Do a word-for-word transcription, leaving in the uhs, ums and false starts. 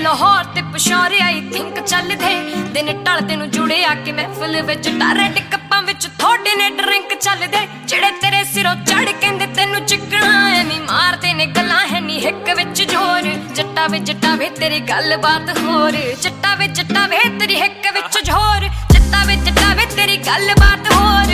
ਲਾਹੌਰ ਤੇ ਪਸ਼ੌਰੇ I think ਚੱਲਦੇ ਦਿਨ ਢਲਦੇ ਨੂੰ ਜੁੜੇ ਆ ਕੇ ਮਹਿਫਲ ਵਿੱਚ ਰੈਡ ਕੱਪਾਂ ਵਿੱਚ ਥੋੜੇ ਨੇ ਡਰਿੰਕ ਚੱਲਦੇ ਜਿਹੜੇ ਤੇਰੇ ਸਿਰੋਂ ਚੜ ਕਹਿੰਦੇ ਤੈਨੂੰ ਚਿਕਣਾ ਐਵੇਂ ਮਾਰਦੇ ਨੇ ਗੱਲਾਂ ਹੈ ਨੀ ਹਿੱਕ ਵਿੱਚ ਜ਼ੋਰ ਜੱਟਾ ਵੇ ਜੱਟਾ ਵੇ ਤੇਰੀ ਗੱਲਬਾਤ ਹੋਰ ਜੱਟਾ ਵੇ ਜੱਟਾ ਵੇ ਤੇਰੀ ਹਿੱਕ ਵਿੱਚ ਜ਼ੋਰ ਜੱਟਾ ਵੇ ਜੱਟਾ ਵੇ ਤੇਰੀ ਗੱਲਬਾਤ ਹੋਰ